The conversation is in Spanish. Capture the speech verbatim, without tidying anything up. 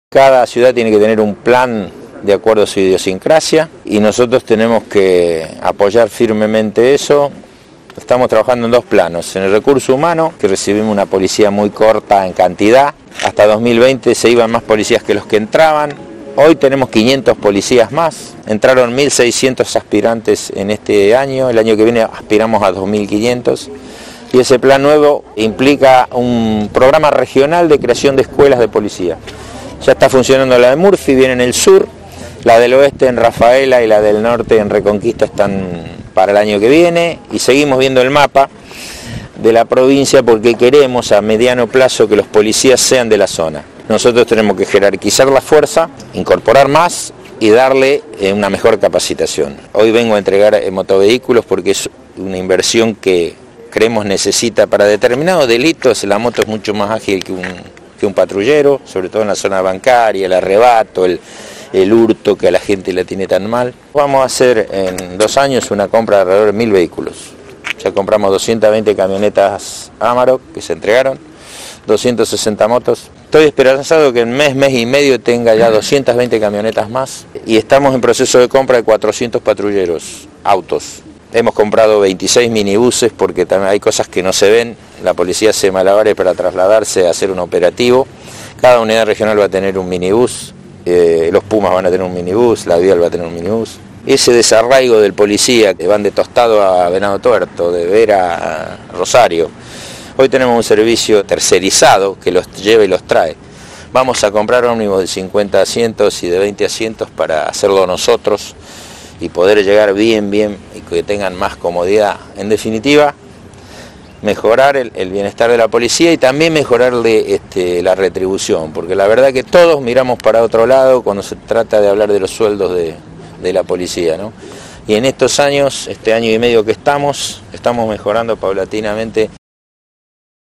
Cada ciudad tiene que tener un plan de acuerdo a su idiosincrasia y nosotros tenemos que apoyar firmemente eso. Estamos trabajando en dos planos. En el recurso humano, que recibimos una policía muy corta en cantidad. Hasta dos mil veinte se iban más policías que los que entraban. Hoy tenemos quinientos policías más. Entraron mil seiscientos aspirantes en este año. El año que viene aspiramos a dos mil quinientos. Y ese plan nuevo implica un programa regional de creación de escuelas de policía. Ya está funcionando la de Murphy, viene en el sur, la del oeste en Rafaela y la del norte en Reconquista están para el año que viene, y seguimos viendo el mapa de la provincia porque queremos a mediano plazo que los policías sean de la zona. Nosotros tenemos que jerarquizar la fuerza, incorporar más y darle una mejor capacitación. Hoy vengo a entregar motovehículos porque es una inversión que creemos necesita para determinados delitos. La moto es mucho más ágil que un... que un patrullero, sobre todo en la zona bancaria, el arrebato, el, el hurto que a la gente la tiene tan mal. Vamos a hacer en dos años una compra de alrededor de mil vehículos. Ya compramos doscientas veinte camionetas Amarok que se entregaron, doscientas sesenta motos. Estoy esperanzado que en mes, mes y medio tenga ya doscientas veinte camionetas más y estamos en proceso de compra de cuatrocientos patrulleros, autos. Hemos comprado veintiséis minibuses porque también hay cosas que no se ven. La policía hace malabares para trasladarse a hacer un operativo. Cada unidad regional va a tener un minibús, eh, los Pumas van a tener un minibús, la Vial va a tener un minibús. Ese desarraigo del policía que van de Tostado a Venado Tuerto, de Vera a Rosario. Hoy tenemos un servicio tercerizado que los lleva y los trae. Vamos a comprar ómnibus de cincuenta asientos y de veinte asientos para hacerlo nosotros y poder llegar bien, bien y que tengan más comodidad. En definitiva, mejorar el, el bienestar de la policía y también mejorarle este, la retribución, porque la verdad que todos miramos para otro lado cuando se trata de hablar de los sueldos de, de la policía, ¿no? Y en estos años, este año y medio que estamos, estamos mejorando paulatinamente